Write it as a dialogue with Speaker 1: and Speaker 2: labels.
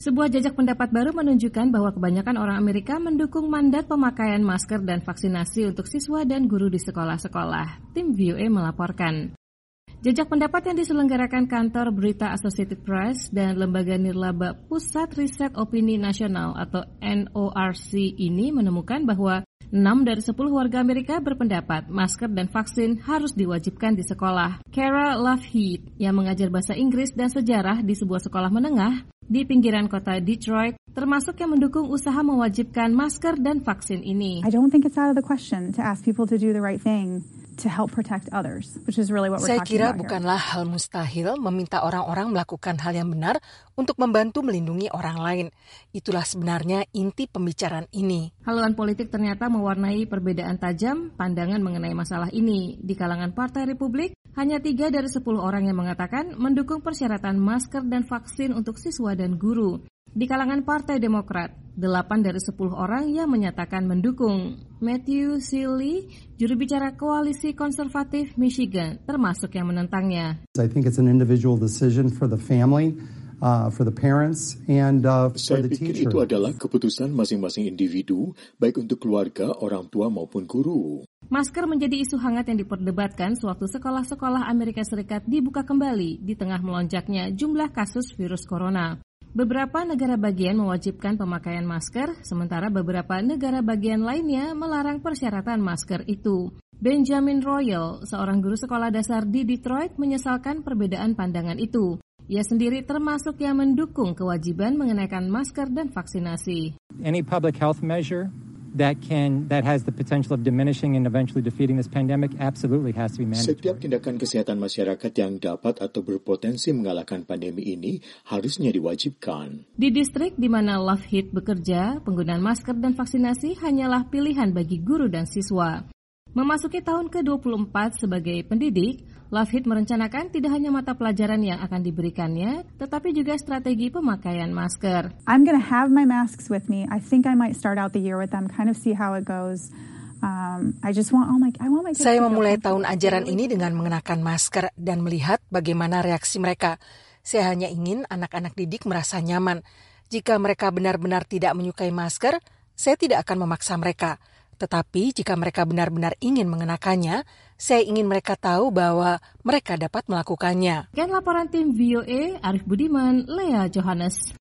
Speaker 1: Sebuah jajak pendapat baru menunjukkan bahwa kebanyakan orang Amerika mendukung mandat pemakaian masker dan vaksinasi untuk siswa dan guru di sekolah-sekolah. Tim VOA melaporkan. Jajak pendapat yang diselenggarakan kantor berita Associated Press dan lembaga nirlaba Pusat Riset Opini Nasional atau NORC ini menemukan bahwa 6 dari 10 warga Amerika berpendapat masker dan vaksin harus diwajibkan di sekolah. Kara Lovehead yang mengajar bahasa Inggris dan sejarah di sebuah sekolah menengah di pinggiran kota Detroit, termasuk yang mendukung usaha mewajibkan masker dan vaksin ini.
Speaker 2: I don't think it's out of the question to ask people to do the right thing to help protect others, which is really what we're talking about here.
Speaker 3: Saya kira bukanlah hal mustahil meminta orang-orang melakukan hal yang benar untuk membantu melindungi orang lain. Itulah sebenarnya inti pembicaraan ini.
Speaker 1: Haluan politik ternyata mewarnai perbedaan tajam pandangan mengenai masalah ini. Di kalangan Partai Republik, hanya 3 dari 10 orang yang mengatakan mendukung persyaratan masker dan vaksin untuk siswa dan guru. Di kalangan Partai Demokrat, 8 dari 10 orang yang menyatakan mendukung. Matthew Seeley, juru bicara Koalisi Konservatif Michigan, termasuk yang menentangnya.
Speaker 4: I think it's an individual decision for the family, for the parents, and for the teacher.
Speaker 5: Saya pikir itu adalah keputusan masing-masing individu, baik untuk keluarga, orang tua maupun guru.
Speaker 1: Masker menjadi isu hangat yang diperdebatkan sewaktu sekolah-sekolah Amerika Serikat dibuka kembali di tengah melonjaknya jumlah kasus virus corona. Beberapa negara bagian mewajibkan pemakaian masker, sementara beberapa negara bagian lainnya melarang persyaratan masker itu. Benjamin Royal, seorang guru sekolah dasar di Detroit, menyesalkan perbedaan pandangan itu. Ia sendiri termasuk yang mendukung kewajiban mengenakan masker dan vaksinasi.
Speaker 6: Any public health measure that has the potential of diminishing and eventually defeating this pandemic absolutely has to be mandatory.
Speaker 5: Setiap tindakan kesehatan masyarakat yang dapat atau berpotensi mengalahkan pandemi ini harusnya diwajibkan.
Speaker 1: Di distrik di mana Lovehead bekerja, penggunaan masker dan vaksinasi hanyalah pilihan bagi guru dan siswa. Memasuki tahun ke-24 sebagai pendidik, Lovehead merencanakan tidak hanya mata pelajaran yang akan diberikannya, tetapi juga strategi pemakaian masker.
Speaker 2: I'm going to have my masks with me. I think I might start out the year with them, kind of see how it goes. I want my kids
Speaker 3: Saya memulai tahun ajaran ini dengan mengenakan masker dan melihat bagaimana reaksi mereka. Saya hanya ingin anak-anak didik merasa nyaman. Jika mereka benar-benar tidak menyukai masker, saya tidak akan memaksa mereka. Tetapi jika mereka benar-benar ingin mengenakannya, saya ingin mereka tahu bahwa mereka dapat melakukannya.
Speaker 1: Sekian laporan tim VOA, Arif Budiman, Lea Johannes.